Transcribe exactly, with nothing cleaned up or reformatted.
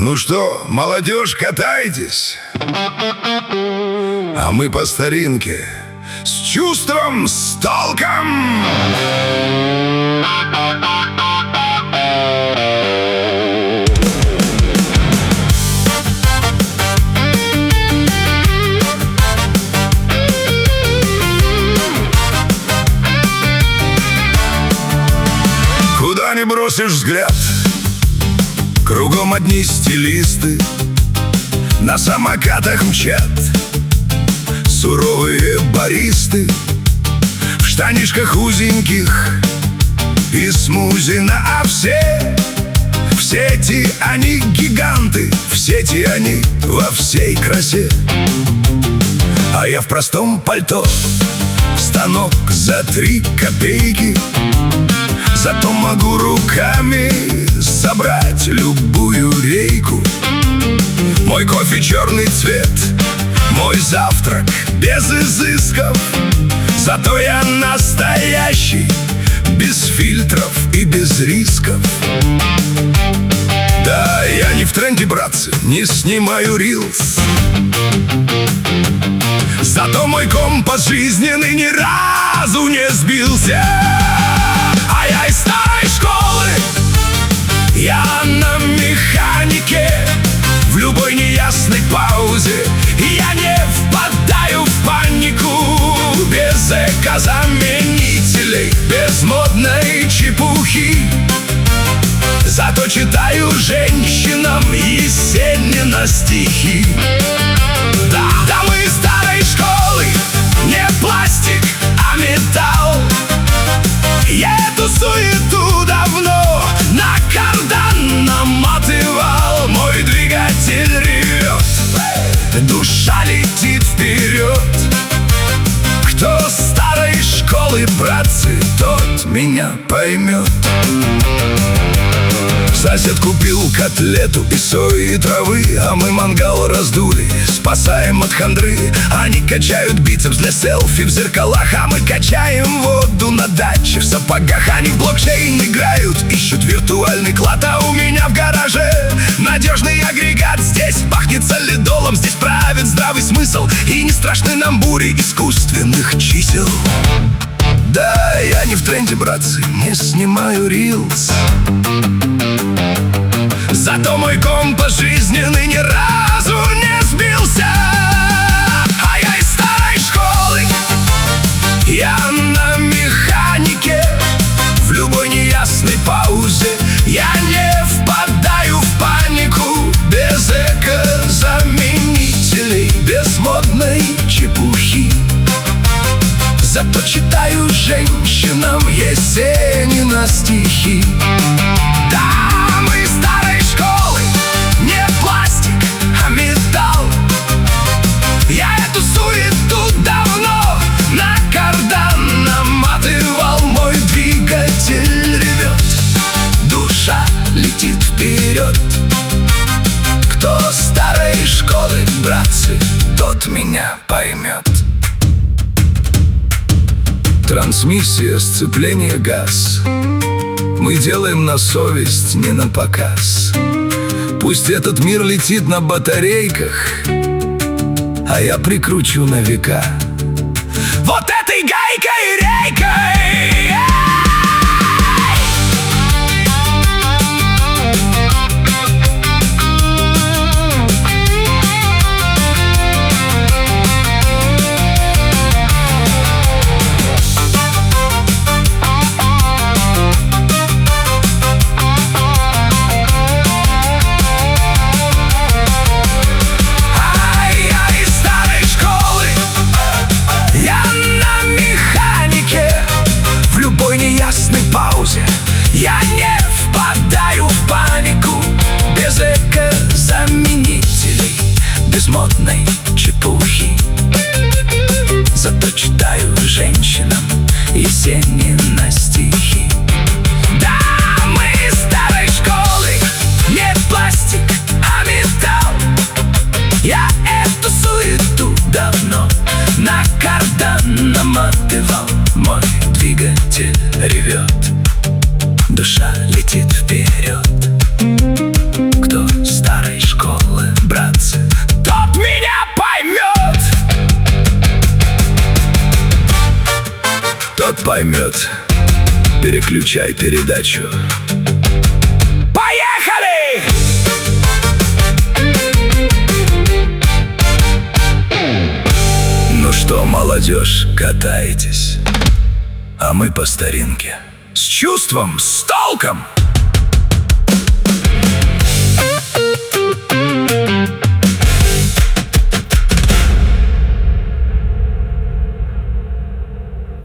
Ну что, молодежь, катайтесь, а мы по старинке, с чувством, с толком. Куда не бросишь взгляд, кругом одни стилисты, на самокатах мчат суровые баристы, в штанишках узеньких и смузи на овсе. В сети они гиганты, в сети они во всей красе. А я в простом пальто, в станок за три копейки. Зато могу руками собрать любую рейку. Мой кофе черный цвет, мой завтрак без изысков. Зато я настоящий, без фильтров и без рисков. Да, я не в тренде, братцы, не снимаю рилс. Зато мой компас жизненный ни разу не сбился. А я из старой школы, я на механике. В любой неясной паузе я не впадаю в панику. Без экозаменителей, без модной чепухи. Зато читаю женщинам Есенина стихи. Да, да, мы из старой школы, не пластик, а металл. Я эту суету давно на кардан наматывал. Мой двигатель ревет, душа летит вперед. Кто старой школы, братцы, тот меня поймет. Сосед купил котлету и сои и травы, а мы мангал раздули, спасаем от хандры. Они качают бицепс для селфи в зеркалах, а мы качаем воду на даче в сапогах. Они в блокчейн играют, ищут виртуальный клад, а у меня в гараже надежный агрегат. Здесь пахнет солидолом, здесь правит здравый смысл, и не страшны нам бури искусственных чисел. Да, я не в тренде, братцы, не снимаю рилс. Зато мой компас жизненный ни разу не сбился. А я из старой школы, я на механике. В любой неясной паузе я не впадаю в панику. Без экозаменителей, без модной чепухи. Зато читаю женщинам Есенина стихи. Да, мы из старой школы, не пластик, а металл. Я эту суету давно на кардан наматывал. Мой двигатель ревет, душа летит вперед. Кто старой школы, братцы, тот меня поймет. Трансмиссия, сцепление, газ. Мы делаем на совесть, не на показ. Пусть этот мир летит на батарейках, а я прикручу на века вот этой гайкой-рейкой. Я не впадаю в панику. Без экозаменителей, без модной чепухи. Зато читаю женщинам Есенина стихи. Да, мы из старой школы, не пластик, а металл. Я эту суету давно на кардан наматывал. Мой двигатель ревет, душа летит вперед. Кто старой поймет. Переключай передачу. Поехали! Ну что, молодежь, катаетесь, а мы по старинке. С чувством, с толком.